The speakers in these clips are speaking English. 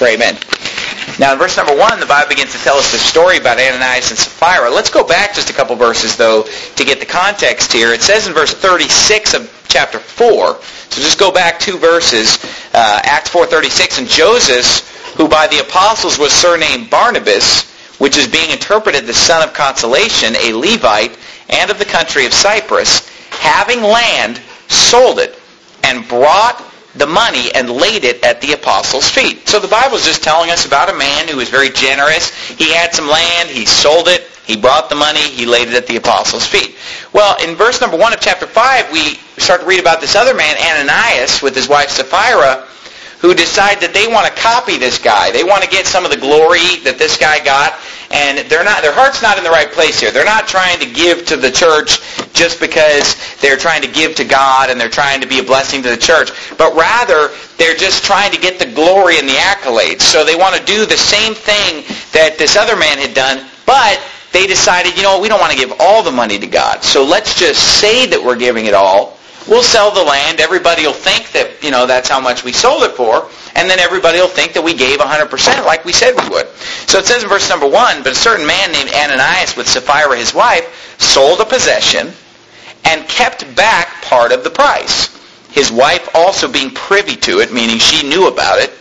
Pray amen. Now in verse number 1, the Bible begins to tell us the story about Ananias and Sapphira. Let's go back just a couple verses, though, to get the context here. It says in verse 36 of chapter 4, so just go back 2 verses, Acts 4:36, and Joseph, who by the apostles was surnamed Barnabas, which is being interpreted the son of consolation, a Levite, and of the country of Cyprus, having land, sold it, and brought the money and laid it at the apostles' feet. So the Bible is just telling us about a man who was very generous. He had some land, he sold it, he brought the money, he laid it at the apostles' feet. Well, in verse number 1 of chapter 5, we start to read about this other man, Ananias, with his wife Sapphira, who decide that they want to copy this guy. They want to get some of the glory that this guy got, and their heart's not in the right place here. They're not trying to give to the church just because they're trying to give to God and they're trying to be a blessing to the church, but rather they're just trying to get the glory and the accolades. So they want to do the same thing that this other man had done, but they decided, we don't want to give all the money to God, so let's just say that we're giving it all. We'll sell the land. Everybody will think that, that's how much we sold it for. And then everybody will think that we gave 100% like we said we would. So it says in verse number 1, but a certain man named Ananias with Sapphira his wife sold a possession and kept back part of the price. His wife also being privy to it, meaning she knew about it,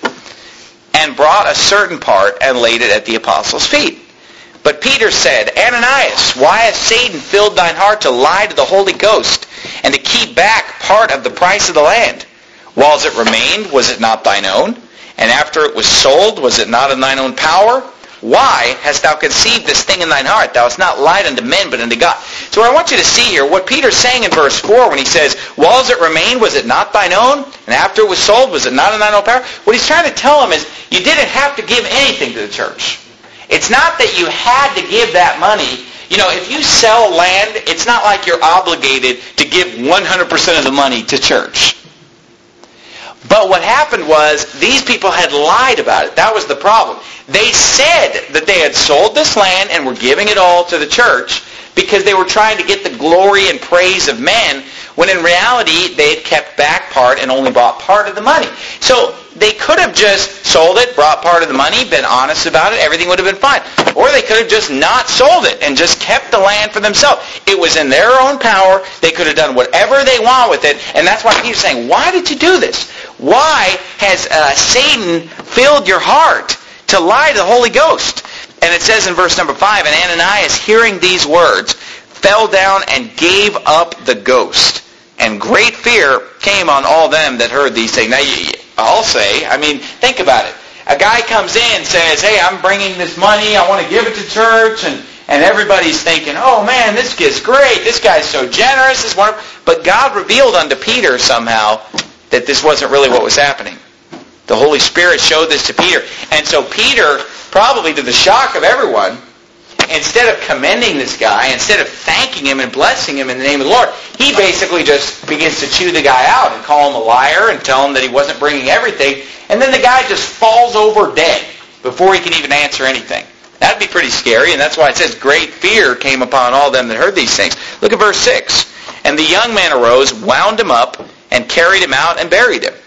and brought a certain part and laid it at the apostles' feet. But Peter said, Ananias, why has Satan filled thine heart to lie to the Holy Ghost and to keep back part of the price of the land? Whiles it remained, was it not thine own? And after it was sold, was it not in thine own power? Why hast thou conceived this thing in thine heart? Thou hast not lied unto men, but unto God. So what I want you to see here, what Peter's saying in verse 4 when he says, whiles it remained, was it not thine own? And after it was sold, was it not in thine own power? What he's trying to tell him is, you didn't have to give anything to the church. It's not that you had to give that money. If you sell land, it's not like you're obligated to give 100% of the money to church. But what happened was, these people had lied about it. That was the problem. They said that they had sold this land and were giving it all to the church because they were trying to get the glory and praise of men, when in reality they had kept back part and only brought part of the money. So they could have just sold it, brought part of the money, been honest about it, everything would have been fine. Or they could have just not sold it and just kept the land for themselves. It was in their own power. They could have done whatever they want with it. And that's why Peter's saying, why did you do this? Why has Satan filled your heart to lie to the Holy Ghost? And it says in verse number 5, and Ananias, hearing these words, fell down and gave up the ghost. And great fear came on all them that heard these things. Now, I'll say, think about it. A guy comes in and says, hey, I'm bringing this money, I want to give it to church, and everybody's thinking, oh man, this is great, this guy's so generous, this wonderful. But God revealed unto Peter somehow that this wasn't really what was happening. The Holy Spirit showed this to Peter. And so Peter, probably to the shock of everyone, instead of commending this guy, instead of thanking him and blessing him in the name of the Lord, he basically just begins to chew the guy out and call him a liar and tell him that he wasn't bringing everything. And then the guy just falls over dead before he can even answer anything. That'd be pretty scary, and that's why it says great fear came upon all them that heard these things. Look at verse 6. And the young man arose, wound him up, and carried him out and buried him.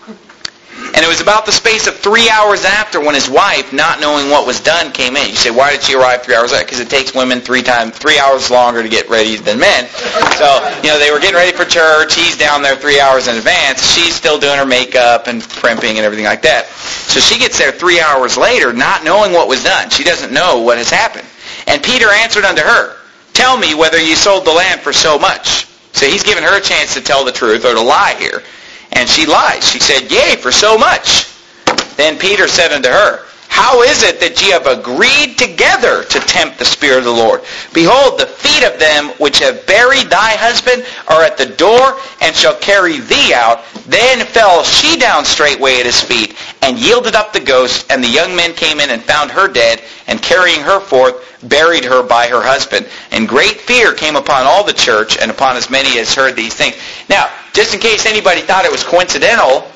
And it was about the space of 3 hours after when his wife, not knowing what was done, came in. You say, why did she arrive 3 hours later? Because it takes women 3 hours longer to get ready than men. So, they were getting ready for church. He's down there 3 hours in advance. She's still doing her makeup and primping and everything like that. So she gets there 3 hours later, not knowing what was done. She doesn't know what has happened. And Peter answered unto her, tell me whether you sold the land for so much. So he's giving her a chance to tell the truth or to lie here. And she lies. She said, yea, for so much. Then Peter said unto her, how is it that ye have agreed together to tempt the Spirit of the Lord? Behold, the feet of them which have buried thy husband are at the door, and shall carry thee out. Then fell she down straightway at his feet, and yielded up the ghost. And the young men came in and found her dead, and carrying her forth, buried her by her husband. And great fear came upon all the church, and upon as many as heard these things. Now, just in case anybody thought it was coincidental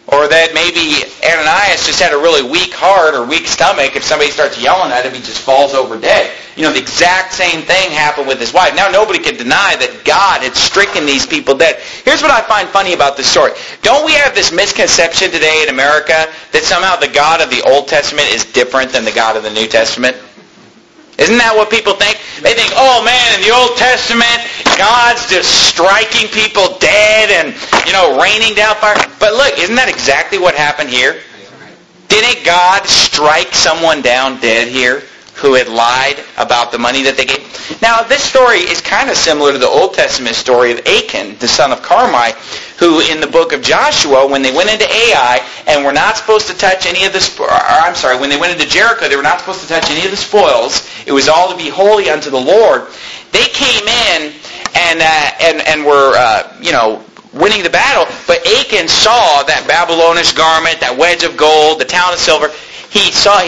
Or that maybe Ananias just had a really weak heart or weak stomach. If somebody starts yelling at him, he just falls over dead. The exact same thing happened with his wife. Now, nobody can deny that God had stricken these people dead. Here's what I find funny about this story. Don't we have this misconception today in America that somehow the God of the Old Testament is different than the God of the New Testament? Isn't that what people think? They think, oh man, in the Old Testament, God's just striking people dead and, raining down fire. But look, isn't that exactly what happened here? Didn't God strike someone down dead here who had lied about the money that they gave? Now, this story is kind of similar to the Old Testament story of Achan, the son of Carmi, who in the book of Joshua, when they went into Ai and were not supposed to touch any of the, when they went into Jericho, they were not supposed to touch any of the spoils. It was all to be holy unto the Lord. They came in and were, winning the battle, but Achan saw that Babylonish garment, that wedge of gold, the town of silver. He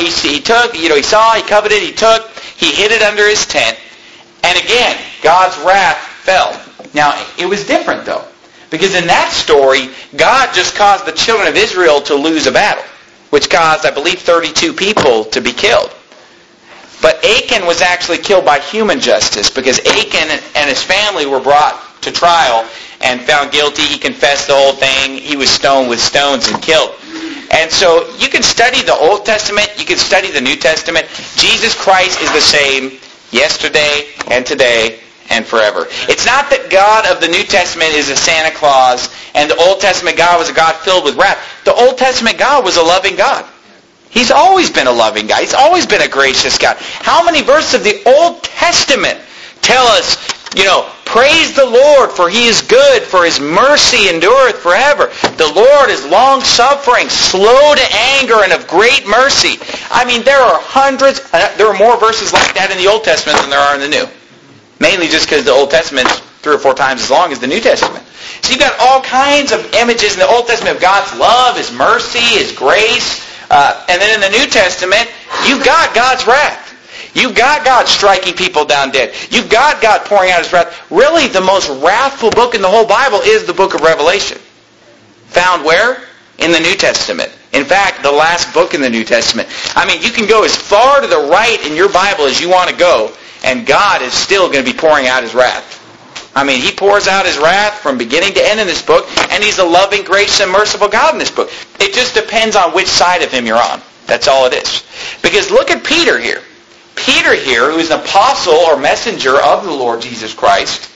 coveted, he took, he hid it under his tent, and again, God's wrath fell. Now, it was different though, because in that story, God just caused the children of Israel to lose a battle, which caused, I believe, 32 people to be killed. But Achan was actually killed by human justice, because Achan and his family were brought to trial and found guilty. He confessed the whole thing. He was stoned with stones and killed. And so you can study the Old Testament. You can study the New Testament. Jesus Christ is the same yesterday and today and forever. It's not that God of the New Testament is a Santa Claus and the Old Testament God was a God filled with wrath. The Old Testament God was a loving God. He's always been a loving God. He's always been a gracious God. How many verses of the Old Testament tell us, praise the Lord, for He is good, for His mercy endureth forever. The Lord is long-suffering, slow to anger, and of great mercy. I mean, there are more verses like that in the Old Testament than there are in the New. Mainly just because the Old Testament is 3 or 4 times as long as the New Testament. So you've got all kinds of images in the Old Testament of God's love, His mercy, His grace. And then in the New Testament, you've got God's wrath. You've got God striking people down dead. You've got God pouring out His wrath. Really, the most wrathful book in the whole Bible is the book of Revelation. Found where? In the New Testament. In fact, the last book in the New Testament. I mean, you can go as far to the right in your Bible as you want to go, and God is still going to be pouring out His wrath. I mean, He pours out His wrath from beginning to end in this book, and He's a loving, gracious, and merciful God in this book. It just depends on which side of Him you're on. That's all it is. Because look at Peter here. Peter here, who is an apostle or messenger of the Lord Jesus Christ,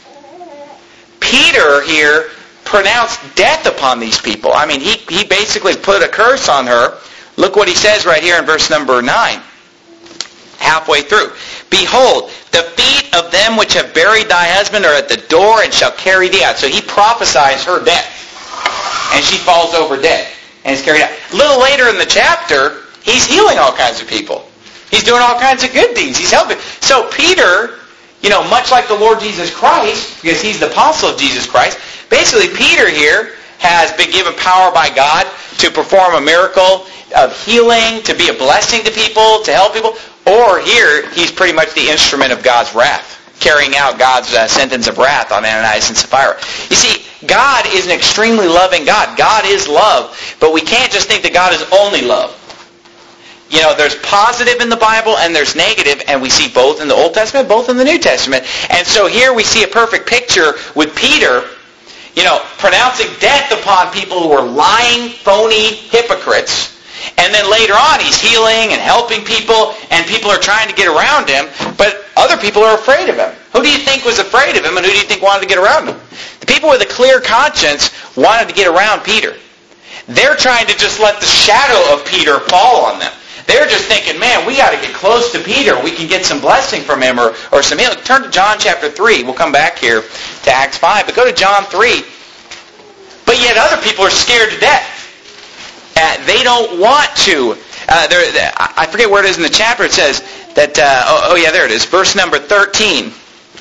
Peter here pronounced death upon these people. I mean, he basically put a curse on her. Look what he says right here in verse number 9. Halfway through. Behold, the feet of them which have buried thy husband are at the door and shall carry thee out. So he prophesies her death. And she falls over dead and is carried out. A little later in the chapter, he's healing all kinds of people. He's doing all kinds of good things. He's helping. So Peter, much like the Lord Jesus Christ, because he's the apostle of Jesus Christ, basically Peter here has been given power by God to perform a miracle of healing, to be a blessing to people, to help people. Or here, he's pretty much the instrument of God's wrath, carrying out God's sentence of wrath on Ananias and Sapphira. You see, God is an extremely loving God. God is love. But we can't just think that God is only love. There's positive in the Bible and there's negative, and we see both in the Old Testament, both in the New Testament. And so here we see a perfect picture with Peter, pronouncing death upon people who are lying, phony hypocrites. And then later on, he's healing and helping people, and people are trying to get around him, but other people are afraid of him. Who do you think was afraid of him, and who do you think wanted to get around him? The people with a clear conscience wanted to get around Peter. They're trying to just let the shadow of Peter fall on them. They're just thinking, man, we got to get close to Peter. We can get some blessing from him or some healing. Turn to John chapter 3. We'll come back here to Acts 5. But go to John 3. But yet other people are scared to death. They don't want to. I forget where it is in the chapter. It says that, there it is. Verse number 13.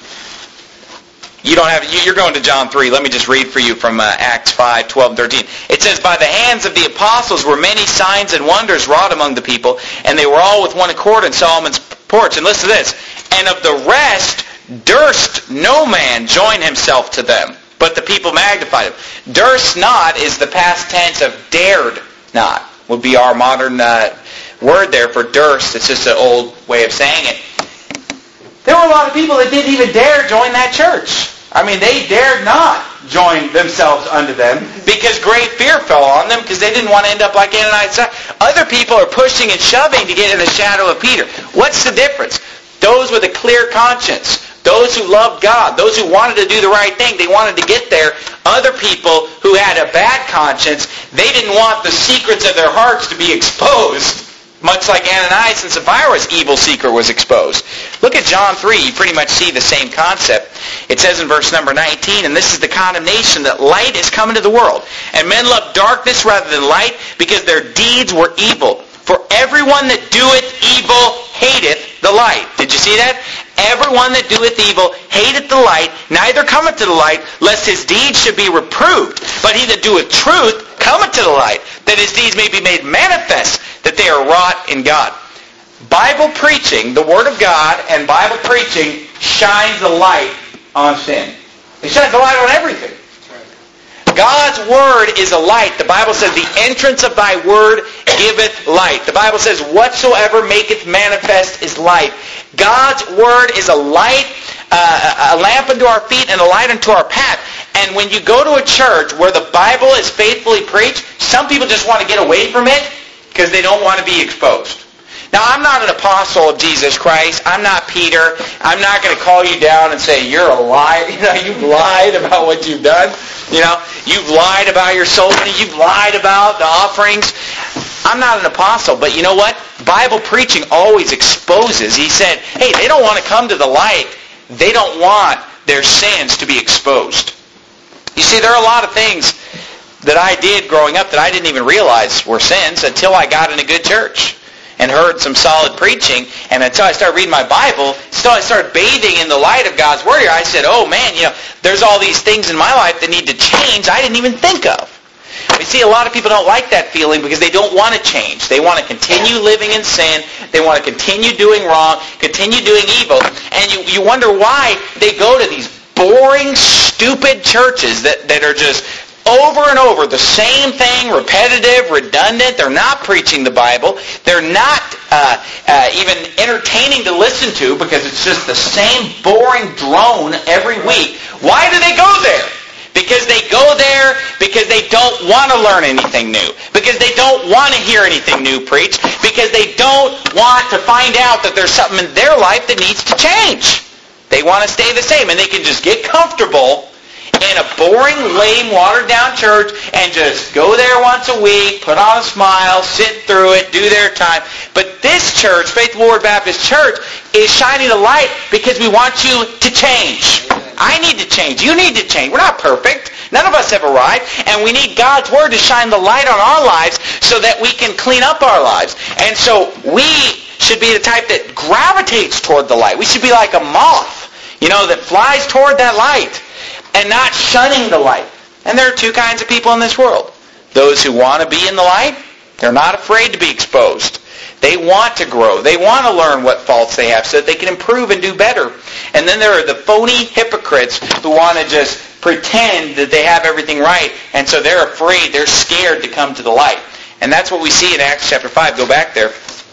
You're going to John 3. Let me just read for you from Acts 5, 12, and 13. It says, by the hands of the apostles were many signs and wonders wrought among the people, and they were all with one accord in Solomon's porch. And listen to this. And of the rest durst no man join himself to them. but the people magnified him. Durst not is the past tense of dared not, would be our modern word there for durst. It's just an old way of saying it. There were a lot of people that didn't even dare join that church. I mean, they dared not join themselves unto them because great fear fell on them because they didn't want to end up like Ananias. Other people are pushing and shoving to get in the shadow of Peter. What's the difference? Those with a clear conscience, those who loved God, those who wanted to do the right thing, they wanted to get there. Other people who had a bad conscience, they didn't want the secrets of their hearts to be exposed. Much like Ananias and Sapphira's evil secret was exposed. Look at John 3. You pretty much see the same concept. It says in verse number 19, and this is the condemnation, that light is come into the world. And men love darkness rather than light, because their deeds were evil. For everyone that doeth evil hateth the light. Did you see that? Everyone that doeth evil hateth the light, neither cometh to the light, lest his deeds should be reproved. But he that doeth truth cometh to the light, that his deeds may be made manifest, that they are wrought in God. Bible preaching, the Word of God, and Bible preaching shines the light on sin. It shines the light on everything. God's Word is a light. The Bible says, the entrance of thy Word giveth light. The Bible says, whatsoever maketh manifest is light. God's Word is a light, a lamp unto our feet and a light unto our path. And when you go to a church where the Bible is faithfully preached, some people just want to get away from it because they don't want to be exposed. Now, I'm not an apostle of Jesus Christ. I'm not Peter. I'm not going to call you down and say, you're a liar. You've lied about what you've done. You've lied about your soul winning. You've lied about the offerings. I'm not an apostle, but you know what? Bible preaching always exposes. He said, hey, they don't want to come to the light. They don't want their sins to be exposed. You see, there are a lot of things that I did growing up that I didn't even realize were sins until I got in a good church and heard some solid preaching, and until I started reading my Bible, until I started bathing in the light of God's Word here, I said, oh man, there's all these things in my life that need to change I didn't even think of. You see, a lot of people don't like that feeling because they don't want to change. They want to continue living in sin. They want to continue doing wrong, continue doing evil, and you wonder why they go to these boring, stupid churches that are just over and over the same thing, repetitive, redundant. They're not preaching the Bible. They're not even entertaining to listen to because it's just the same boring drone every week. Why do they go there? Because they go there because they don't want to learn anything new. Because they don't want to hear anything new preached. Because they don't want to find out that there's something in their life that needs to change. They want to stay the same, and they can just get comfortable in a boring, lame, watered-down church and just go there once a week, put on a smile, sit through it, do their time. But this church, Faithful Word Baptist Church, is shining a light because we want you to change. I need to change. You need to change. We're not perfect. None of us have arrived. And we need God's Word to shine the light on our lives so that we can clean up our lives. And so we should be the type that gravitates toward the light. We should be like a moth, that flies toward that light and not shunning the light. And there are two kinds of people in this world. Those who want to be in the light, they're not afraid to be exposed. They want to grow. They want to learn what faults they have so that they can improve and do better. And then there are the phony hypocrites who want to just pretend that they have everything right, and so they're afraid, they're scared to come to the light. And that's what we see in Acts chapter 5. Go back there.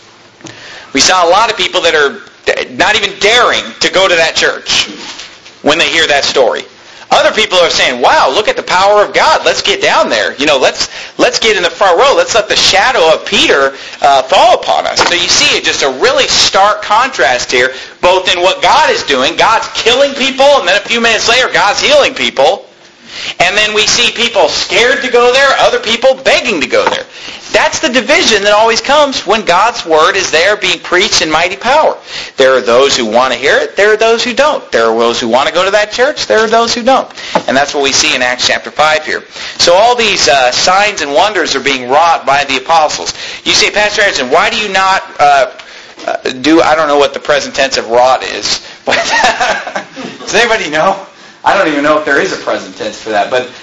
We saw a lot of people that are not even daring to go to that church when they hear that story. Other people are saying, wow, look at the power of God. Let's get down there. Let's get in the front row. Let's let the shadow of Peter fall upon us. So you see just a really stark contrast here, both in what God is doing. God's killing people, and then a few minutes later, God's healing people. And then we see people scared to go there, other people begging to go there. That's the division that always comes when God's Word is there being preached in mighty power. There are those who want to hear it. There are those who don't. There are those who want to go to that church. There are those who don't. And that's what we see in Acts chapter 5 here. So all these signs and wonders are being wrought by the apostles. You say, Pastor Anderson, why do you not I don't know what the present tense of wrought is. But does anybody know? I don't even know if there is a present tense for that. But,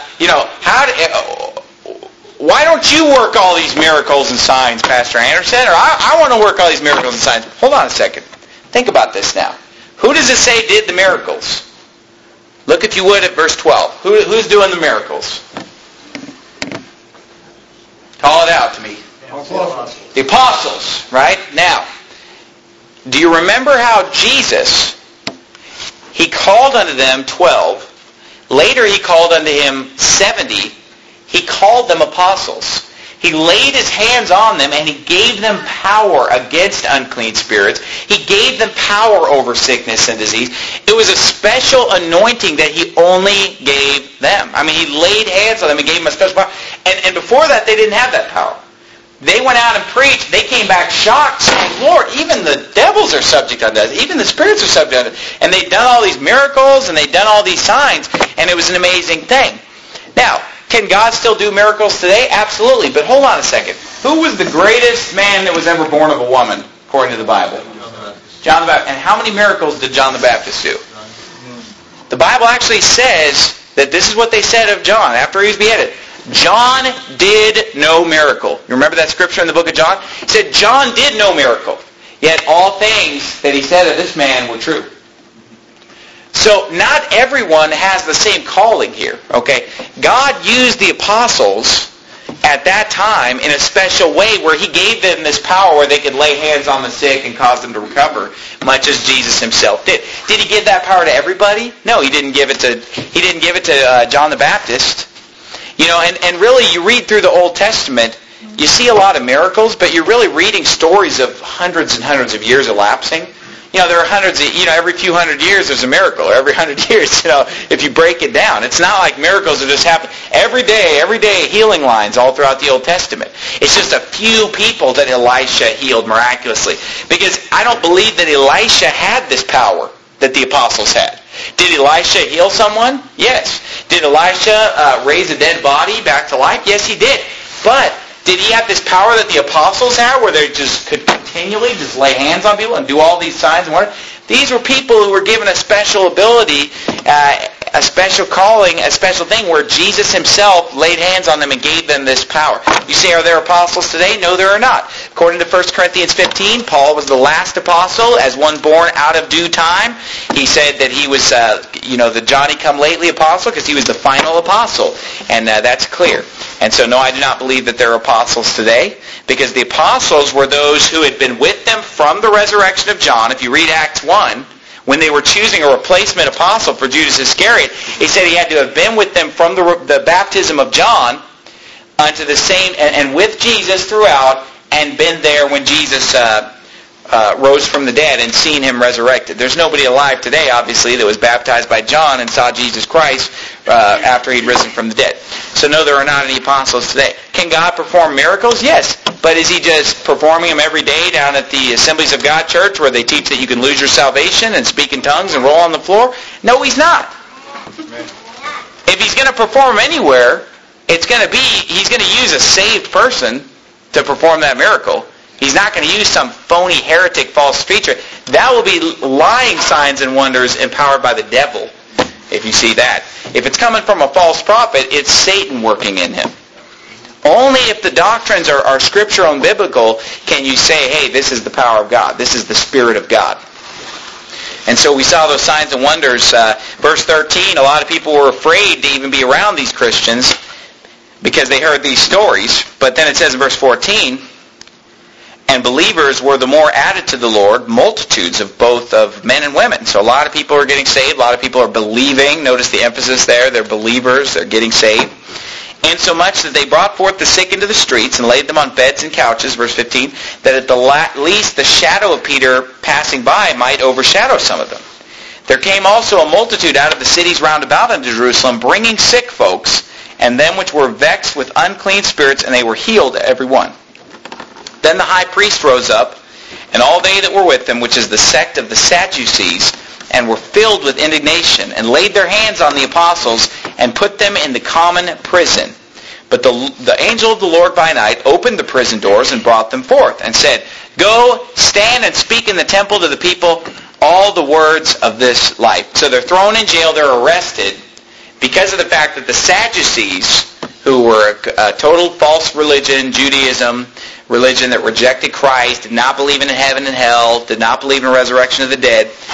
why don't you work all these miracles and signs, Pastor Anderson? Or I want to work all these miracles and signs. Hold on a second. Think about this now. Who does it say did the miracles? Look, if you would, at verse 12. Who's doing the miracles? Call it out to me. The apostles, right? Now, do you remember how Jesus, he called unto them 12. Later he called unto him 70. He called them apostles. He laid his hands on them and he gave them power against unclean spirits. He gave them power over sickness and disease. It was a special anointing that he only gave them. I mean, he laid hands on them and gave them a special power. And before that, they didn't have that power. They went out and preached. They came back shocked, saying, Lord, even the devils are subject unto us. Even the spirits are subject unto us. And they'd done all these miracles and they'd done all these signs, and it was an amazing thing. Now, can God still do miracles today? Absolutely. But hold on a second. Who was the greatest man that was ever born of a woman, according to the Bible? John the Baptist. And how many miracles did John the Baptist do? The Bible actually says that this is what they said of John after he was beheaded. John did no miracle. You remember that scripture in the book of John? He said John did no miracle, yet all things that he said of this man were true. So not everyone has the same calling here, okay? God used the apostles at that time in a special way where he gave them this power where they could lay hands on the sick and cause them to recover, much as Jesus himself did. Did he give that power to everybody? No, he didn't give it to John the Baptist. You know, and really you read through the Old Testament, you see a lot of miracles, but you're really reading stories of hundreds and hundreds of years elapsing. You know, there are hundreds of, every few hundred years there's a miracle. Every 100 years, if you break it down. It's not like miracles that just happen every day, healing lines all throughout the Old Testament. It's just a few people that Elisha healed miraculously. Because I don't believe that Elisha had this power that the apostles had. Did Elisha heal someone? Yes. Did Elisha raise a dead body back to life? Yes, he did. But did he have this power that the apostles had where they just could continually just lay hands on people and do all these signs and wonders? These were people who were given a special ability, a special calling, a special thing where Jesus himself laid hands on them and gave them this power. You say, are there apostles today? No, there are not. According to 1 Corinthians 15, Paul was the last apostle as one born out of due time. He said that he was, the Johnny-come-lately apostle because he was the final apostle. And that's clear. And so, no, I do not believe that there are apostles today because the apostles were those who had been with them from the resurrection of John. If you read Acts 1, when they were choosing a replacement apostle for Judas Iscariot, he said he had to have been with them from the baptism of John unto the same, and with Jesus throughout, and been there when Jesus rose from the dead and seen him resurrected. There's nobody alive today, obviously, that was baptized by John and saw Jesus Christ after he'd risen from the dead. So no, there are not any apostles today. Can God perform miracles? Yes. But is he just performing them every day down at the Assemblies of God Church where they teach that you can lose your salvation and speak in tongues and roll on the floor? No, he's not. If he's going to perform anywhere, he's going to use a saved person to perform that miracle. He's not going to use some phony heretic false teacher. That will be lying signs and wonders empowered by the devil, if you see that. If it's coming from a false prophet, it's Satan working in him. Only if the doctrines are scriptural and biblical can you say, hey, this is the power of God. This is the Spirit of God. And so we saw those signs and wonders. Verse 13, a lot of people were afraid to even be around these Christians because they heard these stories. But then it says in verse 14, and believers were the more added to the Lord, multitudes of both of men and women. So a lot of people are getting saved. A lot of people are believing. Notice the emphasis there. They're believers. They're getting saved. And so much that they brought forth the sick into the streets and laid them on beds and couches, verse 15, that at the least the shadow of Peter passing by might overshadow some of them. There came also a multitude out of the cities round about unto Jerusalem, bringing sick folks, and them which were vexed with unclean spirits, and they were healed every one. Then the high priest rose up, and all they that were with him, which is the sect of the Sadducees, and were filled with indignation, and laid their hands on the apostles, and put them in the common prison. But the angel of the Lord by night opened the prison doors and brought them forth, and said, Go, stand and speak in the temple to the people all the words of this life. So they're thrown in jail, they're arrested, because of the fact that the Sadducees, who were a total false religion, Judaism, religion that rejected Christ, did not believe in heaven and hell, did not believe in the resurrection of the dead,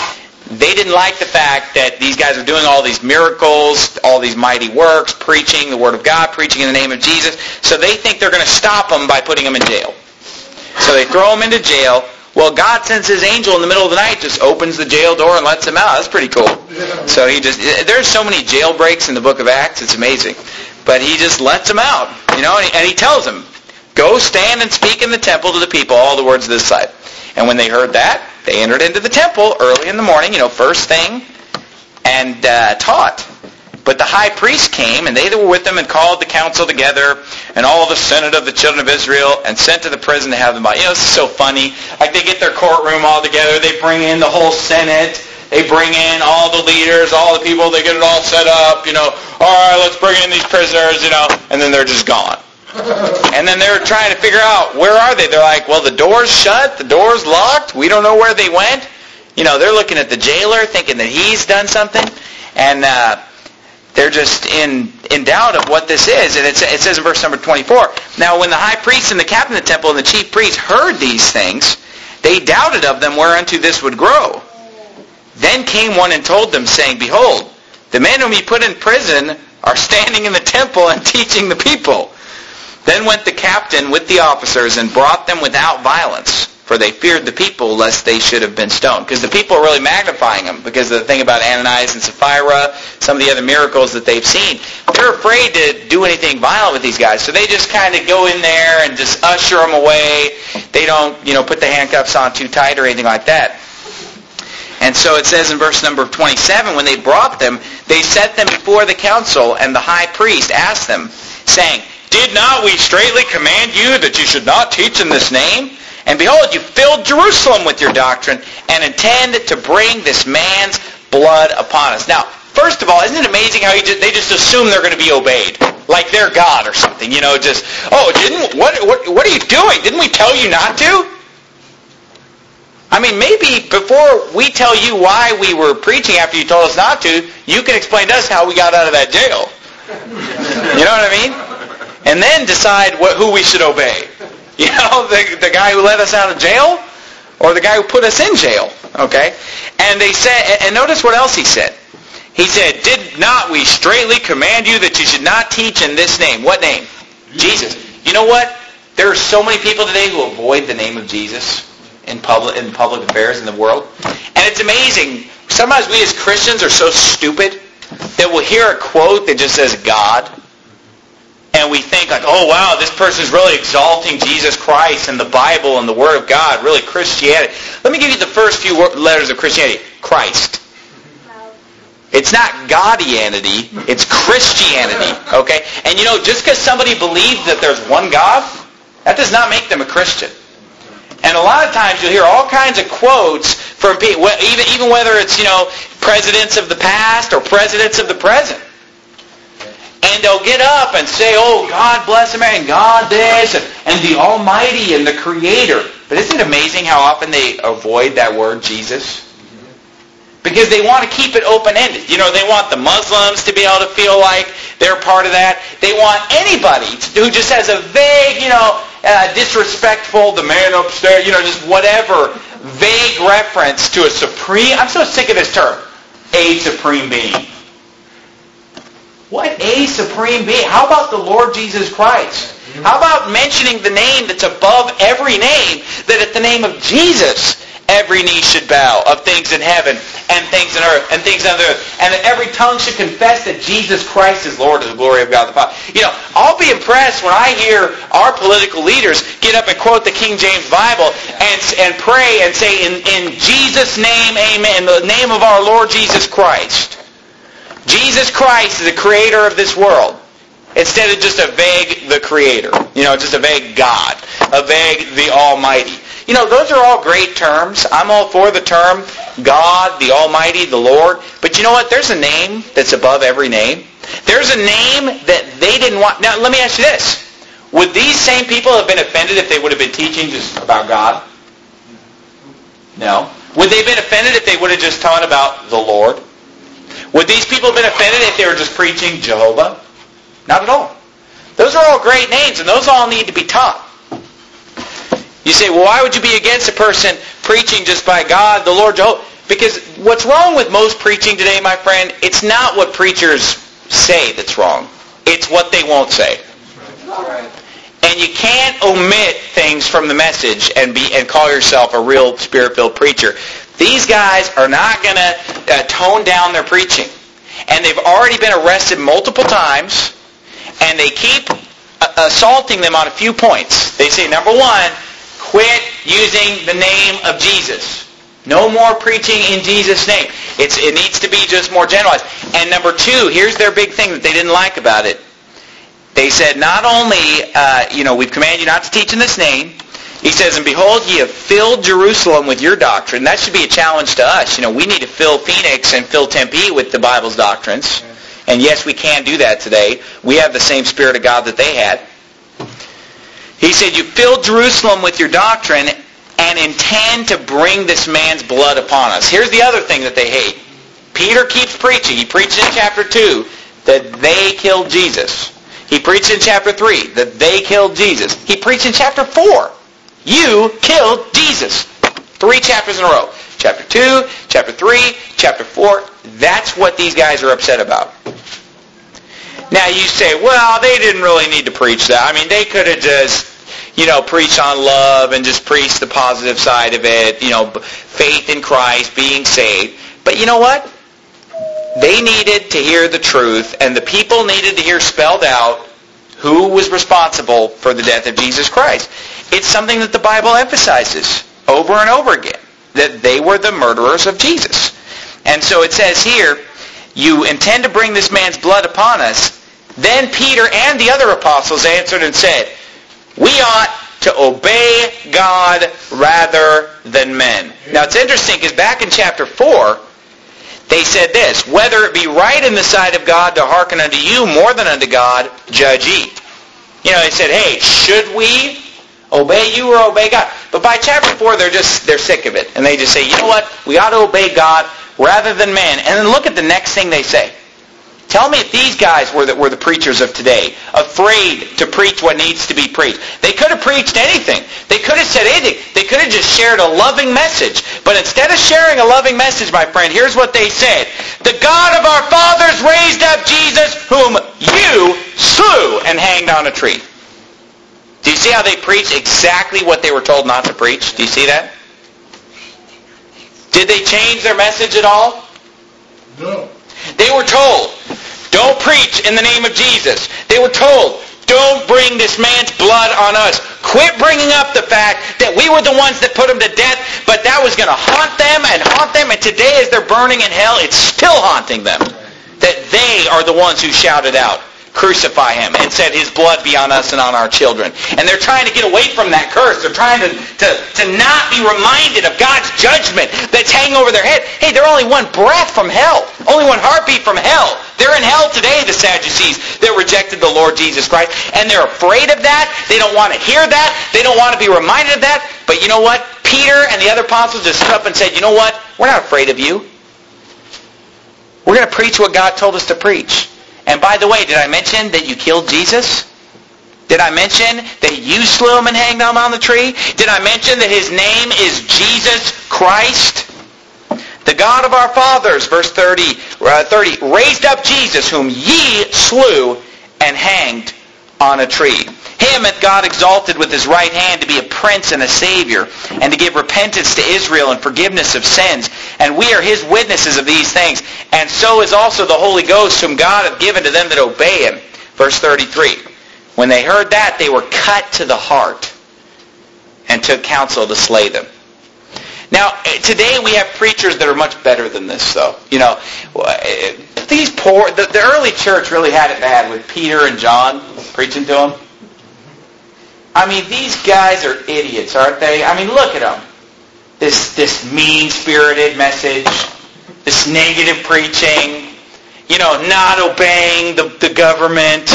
They didn't like the fact that these guys are doing all these miracles, all these mighty works, preaching the Word of God, preaching in the name of Jesus. So they think they're going to stop them by putting them in jail. So they throw them into jail. Well, God sends His angel in the middle of the night, just opens the jail door and lets them out. That's pretty cool. So there's so many jailbreaks in the book of Acts, it's amazing. But He just lets them out, and He tells them, go stand and speak in the temple to the people, all the words of this side. And when they heard that, they entered into the temple early in the morning, first thing, and taught. But the high priest came, and they that were with him, and called the council together, and all the senate of the children of Israel, and sent to the prison to have them by. This is so funny. Like, they get their courtroom all together. They bring in the whole senate. They bring in all the leaders, all the people. They get it all set up, All right, let's bring in these prisoners, And then they're just gone. And then they're trying to figure out, where are they? They're like, well, the door's shut. The door's locked. We don't know where they went. They're looking at the jailer, thinking that he's done something. And they're just in doubt of what this is. And it says in verse number 24, now when the high priest and the captain of the temple and the chief priests heard these things, they doubted of them whereunto this would grow. Then came one and told them, saying, behold, the men whom ye put in prison are standing in the temple and teaching the people. Then went the captain with the officers and brought them without violence, for they feared the people lest they should have been stoned. Because the people are really magnifying them because of the thing about Ananias and Sapphira, some of the other miracles that they've seen. They're afraid to do anything violent with these guys, so they just kind of go in there and just usher them away. They don't, put the handcuffs on too tight or anything like that. And so it says in verse number 27, when they brought them, they set them before the council, and the high priest asked them, saying, did not we straitly command you that you should not teach in this name? And behold, you filled Jerusalem with your doctrine, and intend to bring this man's blood upon us. Now, first of all, isn't it amazing how they just assume they're going to be obeyed? Like they're God or something, what are you doing? Didn't we tell you not to? I mean, maybe before we tell you why we were preaching after you told us not to, you can explain to us how we got out of that jail. You know what I mean? And then decide who we should obey. The guy who let us out of jail, or the guy who put us in jail. Okay? And they said, and notice what else he said. He said, did not we straitly command you that you should not teach in this name? What name? Jesus. You know what? There are so many people today who avoid the name of Jesus in public affairs in the world. And it's amazing. Sometimes we as Christians are so stupid that we'll hear a quote that just says God. And we think like, oh wow, this person's really exalting Jesus Christ and the Bible and the Word of God, really Christianity. Let me give you the first few letters of Christianity. Christ. It's not Godianity, it's Christianity. Okay? And just because somebody believes that there's one God, that does not make them a Christian. And a lot of times you'll hear all kinds of quotes from people, even whether it's, presidents of the past or presidents of the present. And they'll get up and say, oh, God bless America, and God this, and the Almighty and the Creator. But isn't it amazing how often they avoid that word Jesus? Because they want to keep it open-ended. They want the Muslims to be able to feel like they're part of that. They want anybody who just has a vague, disrespectful, the man upstairs, just whatever, vague reference to a supreme, I'm so sick of this term, a supreme being. What a supreme being? How about the Lord Jesus Christ? How about mentioning the name that's above every name, that at the name of Jesus, every knee should bow, of things in heaven and things in earth and things on the earth, and that every tongue should confess that Jesus Christ is Lord to the glory of God the Father. I'll be impressed when I hear our political leaders get up and quote the King James Bible and pray and say, in Jesus' name, amen, in the name of our Lord Jesus Christ. Jesus Christ is the creator of this world. Instead of just a vague the creator. Just a vague God. A vague the Almighty. Those are all great terms. I'm all for the term God, the Almighty, the Lord. But you know what? There's a name that's above every name. There's a name that they didn't want. Now, let me ask you this. Would these same people have been offended if they would have been teaching just about God? No. Would they have been offended if they would have just taught about the Lord? Would these people have been offended if they were just preaching Jehovah? Not at all. Those are all great names, and those all need to be taught. You say, well, why would you be against a person preaching just by God, the Lord Jehovah? Because what's wrong with most preaching today, my friend, it's not what preachers say that's wrong. It's what they won't say. And you can't omit things from the message and call yourself a real Spirit-filled preacher. These guys are not going to tone down their preaching. And they've already been arrested multiple times, and they keep assaulting them on a few points. They say, number one, quit using the name of Jesus. No more preaching in Jesus' name. It needs to be just more generalized. And number two, here's their big thing that they didn't like about it. They said, not only, we've commanded you not to teach in this name. He says, and behold, ye have filled Jerusalem with your doctrine. That should be a challenge to us. We need to fill Phoenix and fill Tempe with the Bible's doctrines. And yes, we can do that today. We have the same Spirit of God that they had. He said, you filled Jerusalem with your doctrine and intend to bring this man's blood upon us. Here's the other thing that they hate. Peter keeps preaching. He preached in chapter 2 that they killed Jesus. He preached in chapter 3 that they killed Jesus. He preached in chapter 4. You killed Jesus. 3 chapters in a row. Chapter 2, chapter 3, chapter 4. That's what these guys are upset about. Now you say, well, they didn't really need to preach that. They could have just, preached on love and just preached the positive side of it, faith in Christ, being saved. But you know what? They needed to hear the truth, and the people needed to hear spelled out who was responsible for the death of Jesus Christ. It's something that the Bible emphasizes over and over again, that they were the murderers of Jesus. And so it says here, you intend to bring this man's blood upon us. Then Peter and the other apostles answered and said, we ought to obey God rather than men. Now it's interesting because back in chapter 4, they said this, whether it be right in the sight of God to hearken unto you more than unto God, judge ye. They said, hey, should we obey you or obey God? But by chapter 4, they're sick of it. And they just say, you know what? We ought to obey God rather than man. And then look at the next thing they say. Tell me if these guys were the preachers of today, afraid to preach what needs to be preached. They could have preached anything. They could have said anything. They could have just shared a loving message. But instead of sharing a loving message, my friend, here's what they said. The God of our fathers raised up Jesus, whom you slew and hanged on a tree. Do you see how they preached exactly what they were told not to preach? Do you see that? Did they change their message at all? No. They were told, don't preach in the name of Jesus. They were told, don't bring this man's blood on us. Quit bringing up the fact that we were the ones that put him to death, but that was going to haunt them. And today as they're burning in hell, it's still haunting them. That they are the ones who shouted out, crucify him, and said his blood be on us and on our children. And they're trying to get away from that curse. They're trying to not be reminded of God's judgment that's hanging over their head. Hey, they're only one breath from hell. Only one heartbeat from hell. They're in hell today, the Sadducees that rejected the Lord Jesus Christ. And they're afraid of that. They don't want to hear that. They don't want to be reminded of that. But you know what? Peter and the other apostles just stood up and said, you know what? We're not afraid of you. We're going to preach what God told us to preach. And by the way, did I mention that you killed Jesus? Did I mention that you slew him and hanged him on the tree? Did I mention that his name is Jesus Christ? The God of our fathers, verse 30, raised up Jesus, whom ye slew and hanged on a tree. Him hath God exalted with his right hand to be a prince and a savior, and to give repentance to Israel and forgiveness of sins. And we are his witnesses of these things. And so is also the Holy Ghost, whom God hath given to them that obey him. Verse 33. When they heard that, they were cut to the heart and took counsel to slay them. Now, today we have preachers that are much better than this, though. The early church really had it bad with Peter and John preaching to them. These guys are idiots, aren't they? Look at them. This mean-spirited message, this negative preaching, not obeying the government.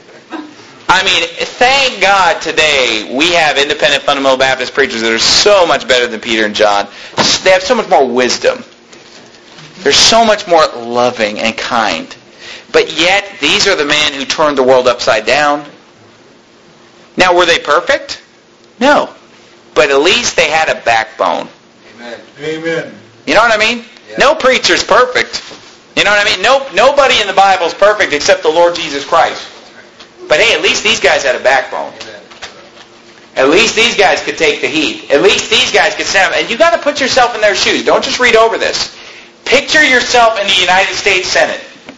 Thank God today we have independent fundamental Baptist preachers that are so much better than Peter and John. They have so much more wisdom. They're so much more loving and kind. But yet, these are the men who turned the world upside down. Now, were they perfect? No. But at least they had a backbone. Amen. Amen. You know what I mean? Yeah. No preacher's perfect. You know what I mean? Nobody in the Bible is perfect except the Lord Jesus Christ. But hey, at least these guys had a backbone. Amen. At least these guys could take the heat. At least these guys could stand up. And you got to put yourself in their shoes. Don't just read over this. Picture yourself in the United States Senate.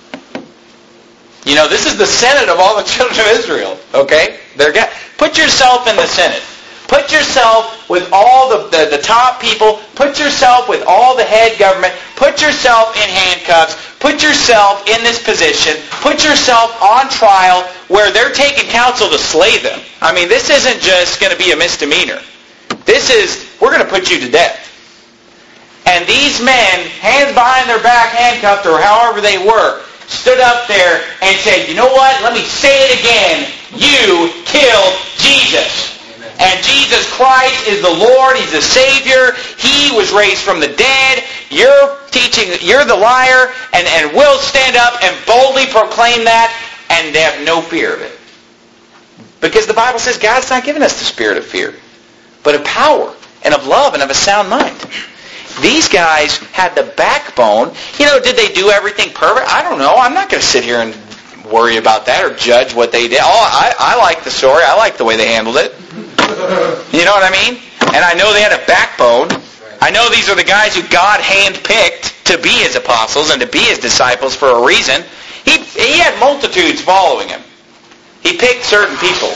You know, this is the Senate of all the children of Israel. Okay? Put yourself in the Senate. Put yourself with all the top people. Put yourself with all the head government. Put yourself in handcuffs. Put yourself in this position. Put yourself on trial where they're taking counsel to slay them. I mean, this isn't just going to be a misdemeanor. This is, we're going to put you to death. And these men, hands behind their back, handcuffed, or however they were, stood up there and said, you know what? Let me say it again. You killed Jesus. And Jesus Christ is the Lord. He's the Savior. He was raised from the dead. You're teaching, you're the liar, and we'll stand up and boldly proclaim that, and they have no fear of it. Because the Bible says God's not given us the spirit of fear, but of power and of love and of a sound mind. These guys had the backbone. You know, did they do everything perfect? I don't know. I'm not going to sit here and worry about that or judge what they did. I like the story. I like the way they handled it. You know what I mean? And I know they had a backbone. I know these are the guys who God handpicked to be his apostles and to be his disciples for a reason. He had multitudes following him. He picked certain people.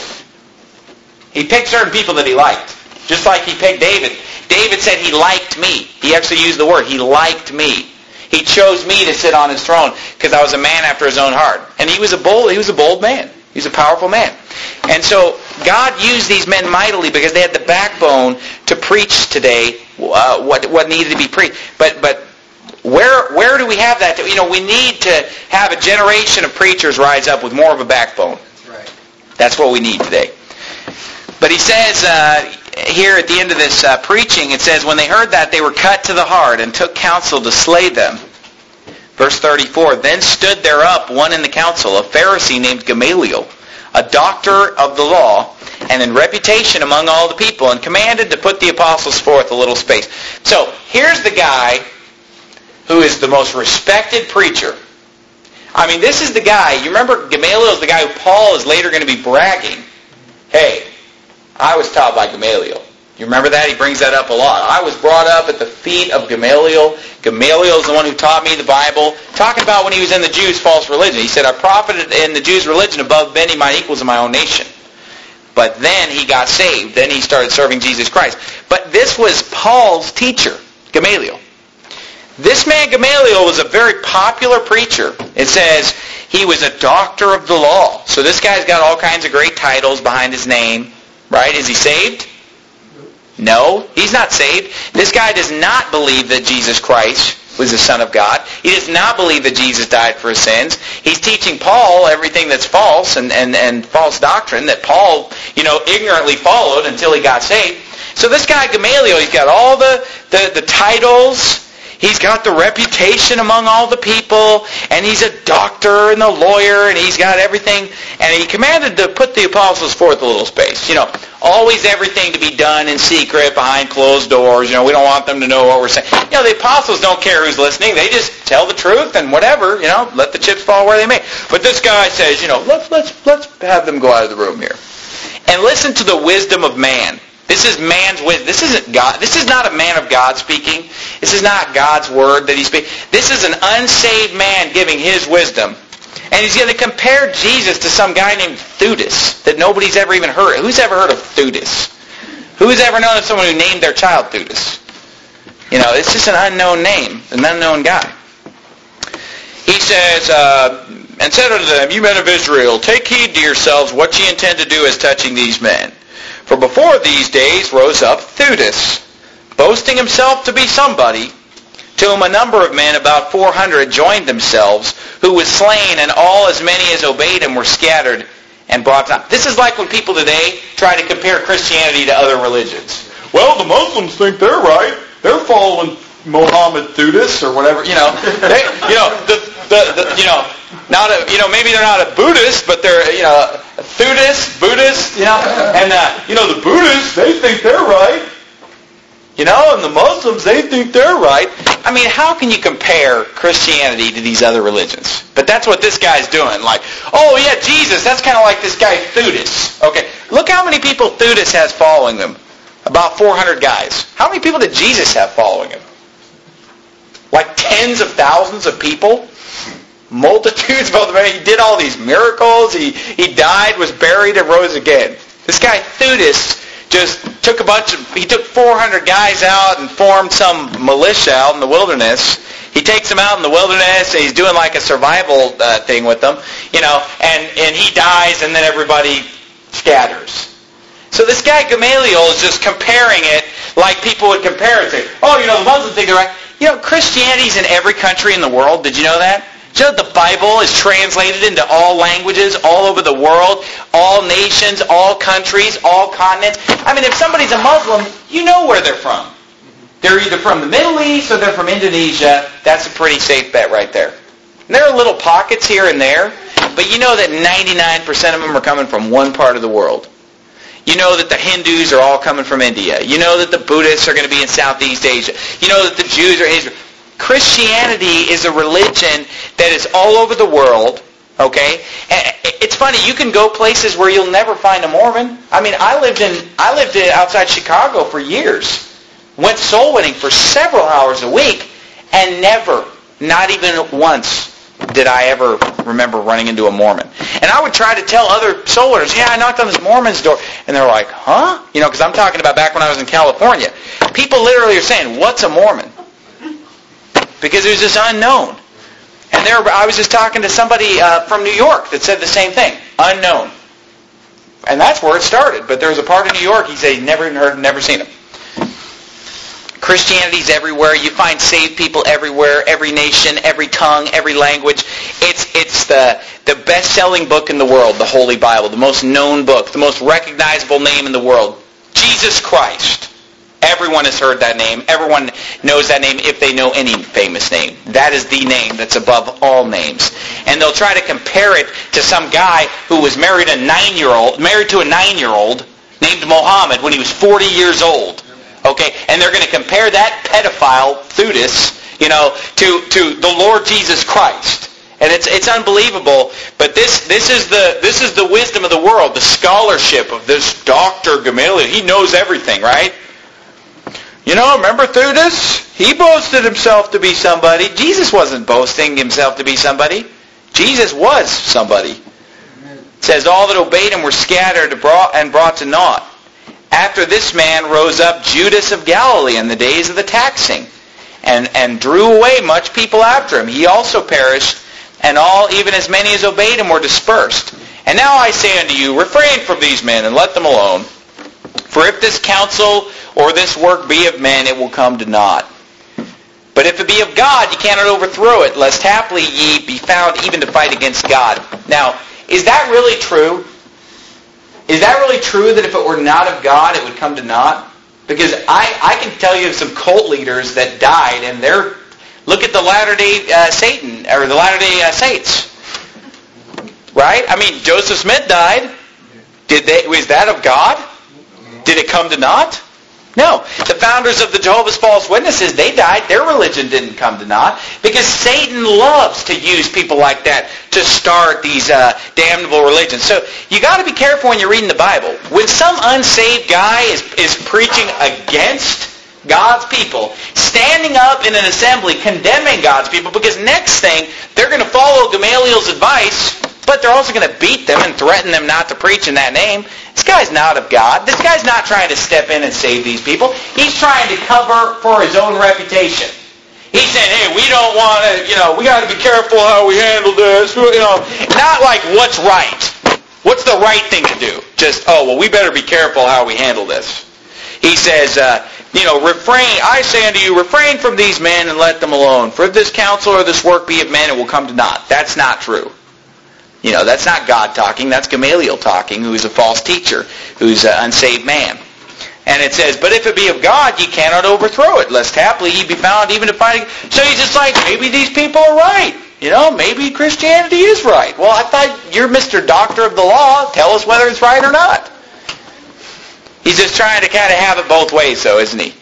He picked certain people that he liked. Just like he picked David. David said he liked me. He actually used the word. He liked me. He chose me to sit on his throne because I was a man after his own heart. And he was a bold man. He's a powerful man. And so God used these men mightily because they had the backbone to preach today what needed to be preached. But where do we have that? You know, we need to have a generation of preachers rise up with more of a backbone. That's right. That's what we need today. But he says here at the end of this preaching, it says, when they heard that, they were cut to the heart and took counsel to slay them. Verse 34, then stood there up one in the council, a Pharisee named Gamaliel, a doctor of the law, and in reputation among all the people, and commanded to put the apostles forth a little space. So here's the guy who is the most respected preacher. I mean, this is the guy, you remember Gamaliel is the guy who Paul is later going to be bragging. Hey, I was taught by Gamaliel. You remember that? He brings that up a lot. I was brought up at the feet of Gamaliel. Gamaliel is the one who taught me the Bible. Talking about when he was in the Jews' false religion. He said, I profited in the Jews' religion above many mine equals in my own nation. But then he got saved. Then he started serving Jesus Christ. But this was Paul's teacher, Gamaliel. This man Gamaliel was a very popular preacher. It says he was a doctor of the law. So this guy's got all kinds of great titles behind his name. Right? Is he saved? No, he's not saved. This guy does not believe that Jesus Christ was the Son of God. He does not believe that Jesus died for his sins. He's teaching Paul everything that's false and false doctrine that Paul, ignorantly followed until he got saved. So this guy Gamaliel, he's got all the titles. He's got the reputation among all the people, and he's a doctor and a lawyer, and he's got everything. And he commanded to put the apostles forth a little space. Always everything to be done in secret, behind closed doors. We don't want them to know what we're saying. The apostles don't care who's listening. They just tell the truth and whatever. Let the chips fall where they may. But this guy says, let's have them go out of the room here. And listen to the wisdom of man. This is man's wisdom. This isn't God. This is not a man of God speaking. This is not God's word that he speaks. This is an unsaved man giving his wisdom. And he's going to compare Jesus to some guy named Theudas that nobody's ever even heard of. Who's ever heard of Theudas? Who's ever known of someone who named their child Theudas? It's just an unknown name, an unknown guy. He says, and said unto them, you men of Israel, take heed to yourselves what ye intend to do as touching these men. For before these days rose up Theudas, boasting himself to be somebody, to whom a number of men, about 400, joined themselves, who was slain, and all as many as obeyed him were scattered and brought down. This is like when people today try to compare Christianity to other religions. Well, the Muslims think they're right. They're following Mohammed Theudas or whatever. Maybe they're not a Buddhist, but they're Theudas, Buddhist. And the Buddhists, they think they're right. And from the Muslims. They think they're right. I mean, how can you compare Christianity to these other religions? But that's what this guy's doing. Like, oh yeah, Jesus, that's kind of like this guy Theudas. Okay, look how many people Theudas has following them. About 400 guys. How many people did Jesus have following him? Like tens of thousands of people? Multitudes of other. He did all these miracles. He died, was buried, and rose again. This guy Theudas just took he took 400 guys out and formed some militia out in the wilderness. He takes them out in the wilderness and he's doing like a survival thing with them, and he dies and then everybody scatters. So this guy Gamaliel is just comparing it like people would compare it to, the Muslims think they're right. Christianity's in every country in the world. Did you know that? Did you know the Bible is translated into all languages, all over the world, all nations, all countries, all continents? I mean, if somebody's a Muslim, you know where they're from. They're either from the Middle East or they're from Indonesia. That's a pretty safe bet right there. And there are little pockets here and there, but you know that 99% of them are coming from one part of the world. You know that the Hindus are all coming from India. You know that the Buddhists are going to be in Southeast Asia. You know that the Jews are in Israel. Christianity is a religion that is all over the world, okay? And it's funny, you can go places where you'll never find a Mormon. I mean, I lived outside Chicago for years. Went soul winning for several hours a week, and never, not even once, did I ever remember running into a Mormon. And I would try to tell other soul winners, I knocked on this Mormon's door. And they're like, huh? Because I'm talking about back when I was in California. People literally are saying, what's a Mormon? Because it was just unknown. And I was just talking to somebody from New York that said the same thing. Unknown. And that's where it started. But there was a part of New York, he said he'd never heard, never seen it. Christianity's everywhere. You find saved people everywhere, every nation, every tongue, every language. It's the best-selling book in the world, the Holy Bible, the most known book, the most recognizable name in the world. Jesus Christ. Everyone has heard that name. Everyone knows that name if they know any famous name. That is the name that's above all names. And they'll try to compare it to some guy who was married to a 9-year-old named Muhammad when he was 40 years old. Okay? And they're going to compare that pedophile, Theudas, to the Lord Jesus Christ. And it's unbelievable, but this is the wisdom of the world, the scholarship of this Dr. Gamaliel. He knows everything, right? Remember Theudas? He boasted himself to be somebody. Jesus wasn't boasting himself to be somebody. Jesus was somebody. It says, all that obeyed him were scattered and brought to naught. After this man rose up Judas of Galilee in the days of the taxing, and drew away much people after him. He also perished, and all, even as many as obeyed him, were dispersed. And now I say unto you, refrain from these men, and let them alone. For if this counsel or this work be of men, it will come to naught. But if it be of God, ye cannot overthrow it, lest haply ye be found even to fight against God. Now, is that really true? Is that really true that if it were not of God, it would come to naught? Because I can tell you of some cult leaders that died, and look at the Latter-day Satan, or the Latter-day Saints. Right? I mean, Joseph Smith died. Was that of God? Did it come to naught? No. The founders of the Jehovah's False Witnesses, they died. Their religion didn't come to naught. Because Satan loves to use people like that to start these damnable religions. So you got to be careful when you're reading the Bible. When some unsaved guy is preaching against God's people, standing up in an assembly condemning God's people, because next thing, they're going to follow Gamaliel's advice, but they're also going to beat them and threaten them not to preach in that name. This guy's not of God. This guy's not trying to step in and save these people. He's trying to cover for his own reputation. He's saying, hey, we don't want to, we got to be careful how we handle this. Not like what's right. What's the right thing to do? Just, we better be careful how we handle this. He says, refrain, I say unto you, refrain from these men and let them alone. For if this counsel or this work be of men, it will come to naught. That's not true. That's not God talking. That's Gamaliel talking, who is a false teacher, who's an unsaved man. And it says, but if it be of God, ye cannot overthrow it, lest haply ye be found even to fighting. So he's just like, maybe these people are right. Maybe Christianity is right. Well, I thought you're Mr. Doctor of the Law. Tell us whether it's right or not. He's just trying to kind of have it both ways, though, isn't he?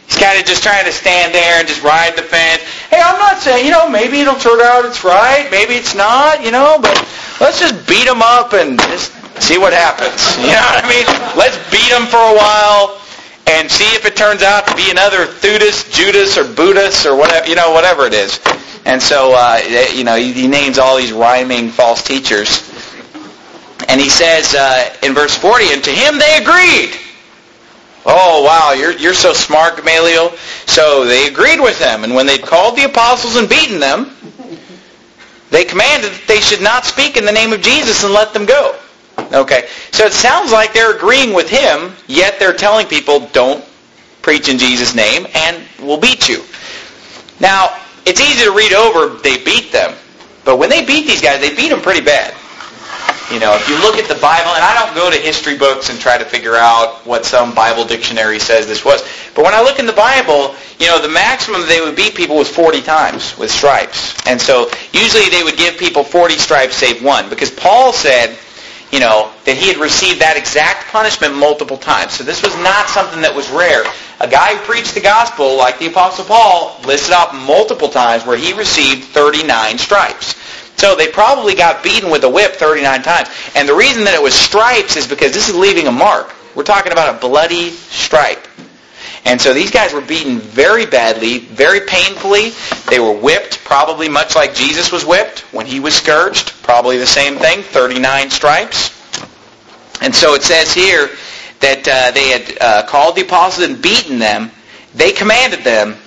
He's kind of just trying to stand there and just ride the fence. Hey, I'm not saying, maybe it'll turn out it's right, maybe it's not, but let's just beat them up and just see what happens. You know what I mean? Let's beat them for a while and see if it turns out to be another Theudas, Judas, or Buddhas, or whatever, whatever it is. And so, he names all these rhyming false teachers. And he says in verse 40, and to him they agreed. Oh, wow, you're so smart, Gamaliel. So they agreed with them. And when they'd called the apostles and beaten them, they commanded that they should not speak in the name of Jesus and let them go. Okay, so it sounds like they're agreeing with him, yet they're telling people, don't preach in Jesus' name and we'll beat you. Now, it's easy to read over, they beat them. But when they beat these guys, they beat them pretty bad. If you look at the Bible, and I don't go to history books and try to figure out what some Bible dictionary says this was, but when I look in the Bible, the maximum they would beat people was 40 times with stripes. And so usually they would give people 40 stripes save one, because Paul said, that he had received that exact punishment multiple times. So this was not something that was rare. A guy who preached the gospel, like the Apostle Paul, listed off multiple times where he received 39 stripes. So they probably got beaten with a whip 39 times. And the reason that it was stripes is because this is leaving a mark. We're talking about a bloody stripe. And so these guys were beaten very badly, very painfully. They were whipped, probably much like Jesus was whipped when he was scourged. Probably the same thing, 39 stripes. And so it says here that they had called the apostles and beaten them. They commanded that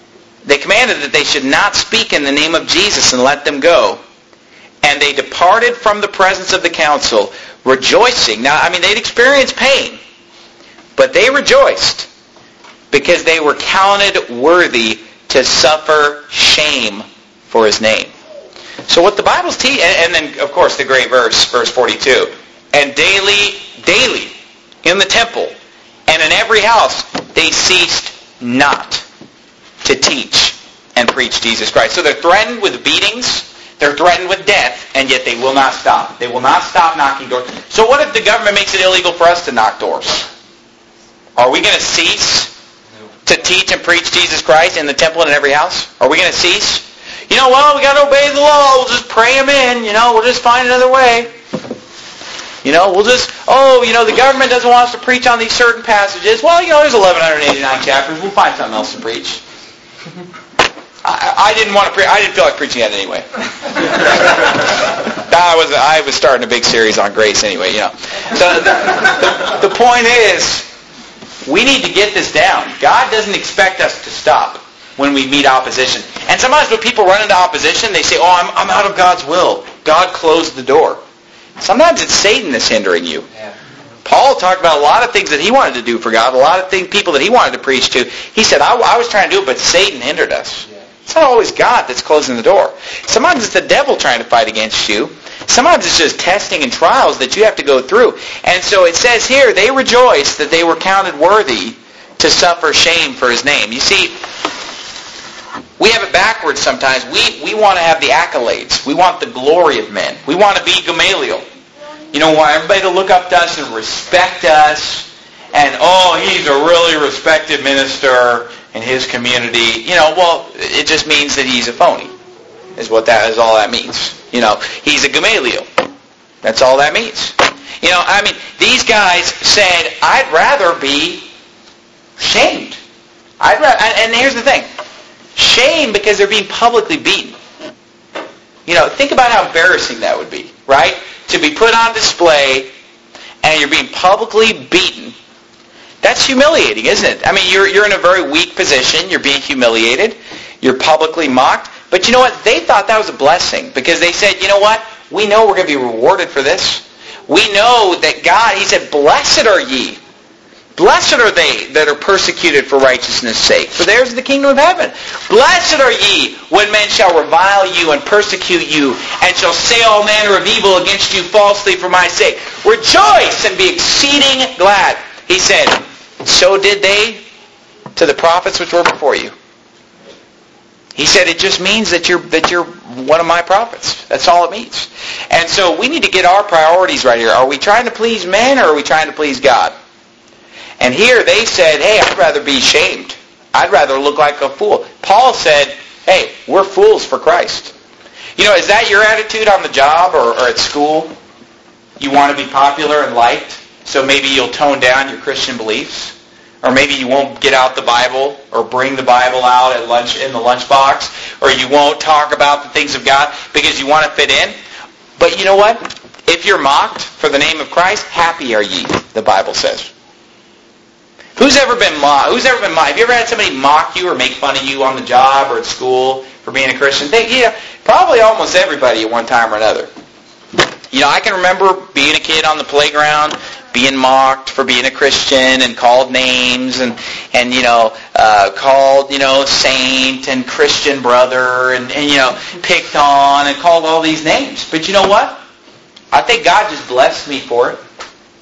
they should not speak in the name of Jesus and let them go. And they departed from the presence of the council, rejoicing. Now, they'd experienced pain, but they rejoiced because they were counted worthy to suffer shame for his name. So what the Bible's teaching, and then, of course, the great verse 42, and daily, in the temple, and in every house, they ceased not to teach and preach Jesus Christ. So they're threatened with beatings, they're threatened with death, and yet they will not stop. They will not stop knocking doors. So what if the government makes it illegal for us to knock doors? Are we going to cease to teach and preach Jesus Christ in the temple and in every house? Are we going to cease? We got to obey the law. We'll just pray them in. We'll just find another way. We'll just, the government doesn't want us to preach on these certain passages. Well, there's 1189 chapters. We'll find something else to preach. I didn't want to preach. I didn't feel like preaching that anyway. I was starting a big series on grace anyway, So the point is, we need to get this down. God doesn't expect us to stop when we meet opposition. And sometimes when people run into opposition, they say, I'm out of God's will. God closed the door. Sometimes it's Satan that's hindering you. Yeah. Paul talked about a lot of things that he wanted to do for God, a lot of people that he wanted to preach to. He said, I was trying to do it, but Satan hindered us. Yeah. It's not always God that's closing the door. Sometimes it's the devil trying to fight against you. Sometimes it's just testing and trials that you have to go through. And so it says here, they rejoiced that they were counted worthy to suffer shame for his name. You see, we have it backwards sometimes. We want to have the accolades. We want the glory of men. We want to be Gamaliel. We want everybody to look up to us and respect us. And, he's a really respected minister in his community. It just means that he's a phony, is all that means. He's a Gamaliel. That's all that means. These guys said, I'd rather be shamed. And here's the thing. Shame because they're being publicly beaten. Think about how embarrassing that would be, right? To be put on display and you're being publicly beaten. That's humiliating, isn't it? You're in a very weak position. You're being humiliated. You're publicly mocked. But you know what? They thought that was a blessing because they said, you know what? We know we're going to be rewarded for this. We know that God, he said, blessed are ye. Blessed are they that are persecuted for righteousness' sake, for theirs is the kingdom of heaven. Blessed are ye when men shall revile you and persecute you, and shall say all manner of evil against you falsely for my sake. Rejoice and be exceeding glad. He said, so did they to the prophets which were before you. He said it just means that you're one of my prophets. That's all it means. And so we need to get our priorities right here. Are we trying to please men or are we trying to please God? And here they said, hey, I'd rather be shamed I'd rather look like a fool. Paul said, hey, we're fools for Christ. Is that your attitude on the job or at school? You want to be popular and liked, so maybe you'll tone down your Christian beliefs? Or maybe you won't get out the Bible or bring the Bible out at lunch in the lunchbox, or you won't talk about the things of God because you want to fit in. But you know what? If you're mocked for the name of Christ, happy are ye, the Bible says. Who's ever been mocked? Have you ever had somebody mock you or make fun of you on the job or at school for being a Christian? Probably almost everybody at one time or another. I can remember being a kid on the playground, being mocked for being a Christian and called names and called, saint and Christian brother and picked on and called all these names. But you know what? I think God just blessed me for it.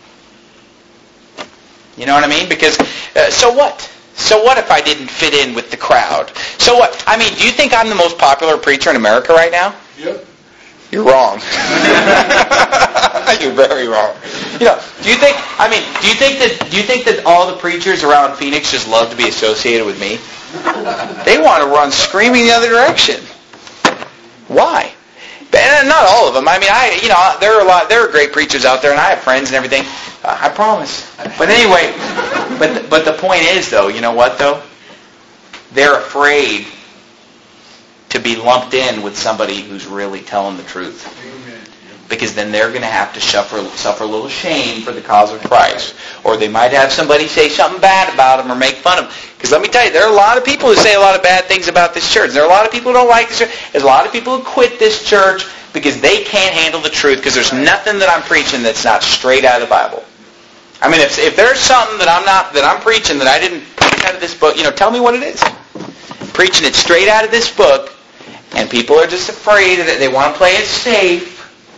You know what I mean? Because, so what? So what if I didn't fit in with the crowd? So what? Do you think I'm the most popular preacher in America right now? Yep. You're wrong. You're very wrong. Do you think that all the preachers around Phoenix just love to be associated with me? They want to run screaming the other direction. Why? And not all of them. There are great preachers out there, and I have friends and everything. I promise. But anyway, but the point is, though, you know what, though? They're afraid to be lumped in with somebody who's really telling the truth. Because then they're going to have to suffer a little shame for the cause of Christ. Or they might have somebody say something bad about them or make fun of them. Because let me tell you, there are a lot of people who say a lot of bad things about this church. There are a lot of people who don't like this church. There's a lot of people who quit this church because they can't handle the truth. Because there's nothing that I'm preaching that's not straight out of the Bible. If there's something that I'm preaching that I didn't preach out of this book, tell me what it is. I'm preaching it straight out of this book, and people are just afraid that they want to play it safe.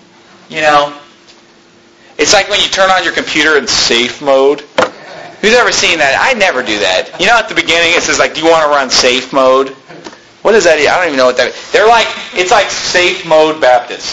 It's like when you turn on your computer in safe mode. Who's ever seen that? I never do that. At the beginning it says, do you want to run safe mode? What is that? I don't even know what that is. It's like safe mode Baptist.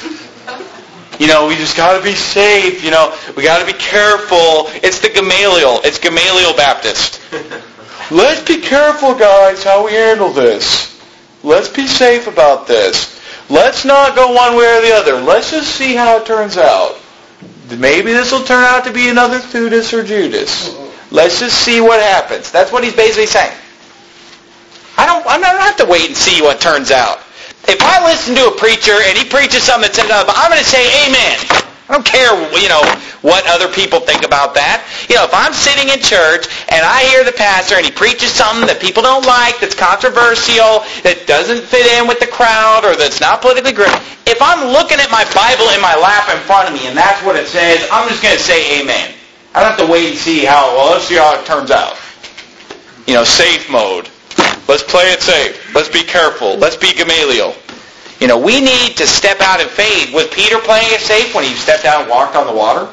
We just got to be safe. We got to be careful. It's the Gamaliel. It's Gamaliel Baptist. Let's be careful, guys, how we handle this. Let's be safe about this. Let's not go one way or the other. Let's just see how it turns out. Maybe this will turn out to be another Theudas or Judas. Let's just see what happens. That's what he's basically saying. I don't have to wait and see what turns out. If I listen to a preacher and he preaches something that says, I'm going to say amen. I don't care, what other people think about that. If I'm sitting in church and I hear the pastor and he preaches something that people don't like, that's controversial, that doesn't fit in with the crowd, or that's not politically correct, if I'm looking at my Bible in my lap in front of me and that's what it says, I'm just going to say amen. I don't have to wait and see let's see how it turns out. Safe mode. Let's play it safe. Let's be careful. Let's be Gamaliel. We need to step out in faith. Was Peter playing it safe when he stepped out and walked on the water?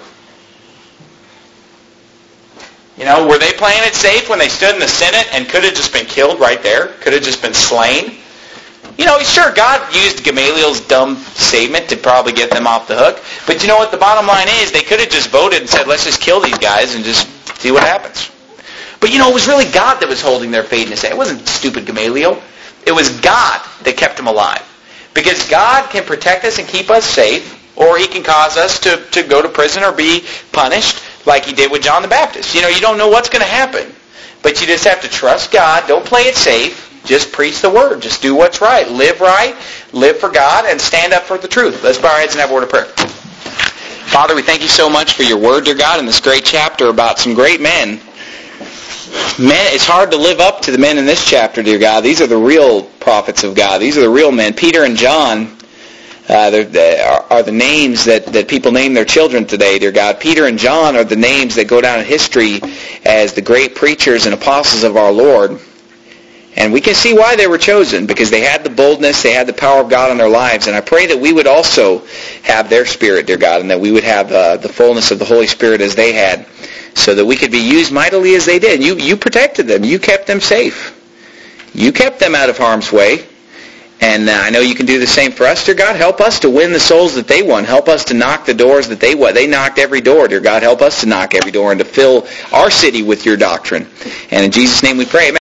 Were they playing it safe when they stood in the Senate and could have just been killed right there? Could have just been slain? Sure, God used Gamaliel's dumb statement to probably get them off the hook. But you know what? The bottom line is they could have just voted and said, let's just kill these guys and just see what happens. But it was really God that was holding their fate in his hand. It wasn't stupid Gamaliel. It was God that kept them alive. Because God can protect us and keep us safe, or he can cause us to go to prison or be punished like he did with John the Baptist. You don't know what's going to happen. But you just have to trust God. Don't play it safe. Just preach the word. Just do what's right. Live for God, and stand up for the truth. Let's bow our heads and have a word of prayer. Father, we thank you so much for your word, dear God, in this great chapter about some great men. Men, it's hard to live up to the men in this chapter, dear God. These are the real prophets of God. These are the real men. Peter and John are the names that people name their children today, dear God. Peter and John are the names that go down in history as the great preachers and apostles of our Lord. And we can see why they were chosen, because they had the boldness, they had the power of God in their lives. And I pray that we would also have their spirit, dear God, and that we would have the fullness of the Holy Spirit as they had, so that we could be used mightily as they did. You protected them. You kept them safe. You kept them out of harm's way. And I know you can do the same for us, dear God. Help us to win the souls that they won. Help us to knock the doors that they won. They knocked every door, dear God. Help us to knock every door and to fill our city with your doctrine. And in Jesus' name we pray. Amen.